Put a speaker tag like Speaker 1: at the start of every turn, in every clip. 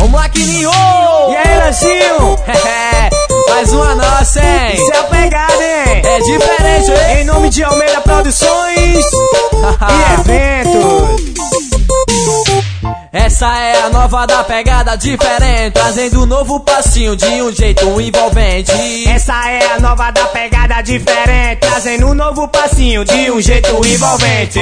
Speaker 1: Vamos lá, Quininho!
Speaker 2: E aí, Lancinho?
Speaker 1: Mais uma nossa, hein?
Speaker 2: Isso é a pegada, hein?
Speaker 1: É diferente, hein?
Speaker 2: Em nome de Almeida Produções e Eventos.
Speaker 1: Essa é a nova da pegada diferente, trazendo um novo passinho de um jeito envolvente.
Speaker 2: Essa é a nova da pegada diferente, trazendo um novo passinho de um jeito envolvente.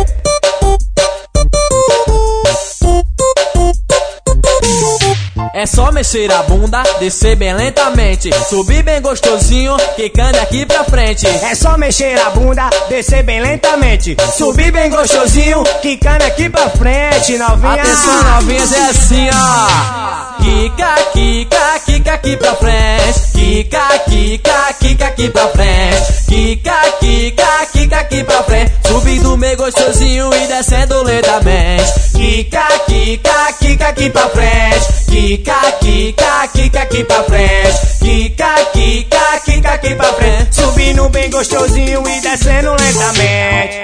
Speaker 1: É só mexer a bunda, descer bem lentamente, subir bem gostosinho, quicando aqui pra frente.
Speaker 2: É só mexer a bunda, descer bem lentamente, subir bem gostosinho, quicando aqui pra frente, novinha.
Speaker 1: Atenção, novinhas, é assim, ó. Quica, quica, quica aqui pra frente. Quica, quica, quica aqui pra frente. Quica, quica, quica aqui pra frente. Subindo meio gostosinho e descendo lentamente. Quica, quica, quica aqui pra frente. Quica, quica, quica aqui pra frente. Quica, quica, quica aqui pra frente.
Speaker 2: Subindo bem gostosinho e descendo lentamente.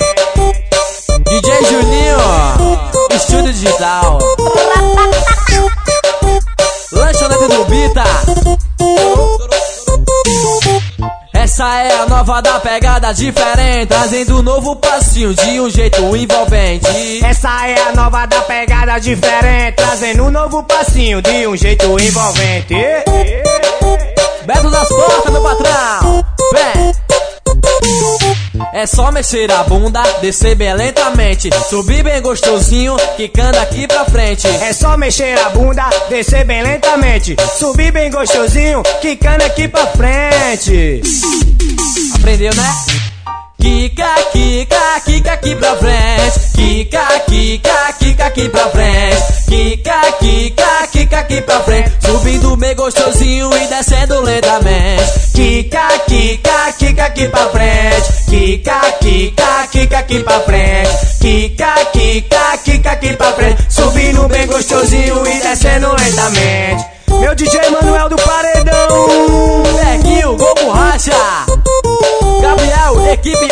Speaker 1: DJ Juninho, Estúdio Digital. Lanchonete do Bita. Essa é a nova da pegada diferente, trazendo um novo passinho de um jeito envolvente.
Speaker 2: Essa é a nova da pegada diferente, trazendo um novo passinho de um jeito envolvente.
Speaker 1: Beto das portas, meu patrão. Vem. É só mexer a bunda, descer bem lentamente, subir bem gostosinho, quicando aqui pra frente.
Speaker 2: É só mexer a bunda, descer bem lentamente, subir bem gostosinho, quicando aqui pra frente.
Speaker 1: Aprendeu, né? Quica, quica, quica aqui pra frente. Quica, quica, quica aqui pra frente. Quica, quica, quica aqui pra frente. Subindo bem gostosinho e descendo lentamente. Quica, quica, quica aqui pra frente. Quica, quica, quica aqui pra frente. Quica, quica, quica aqui pra frente. Subindo bem gostosinho e descendo lentamente.
Speaker 2: Meu DJ Manuel do Paredão.
Speaker 1: Peguinho, Gol Borracha. Gabriel, equipe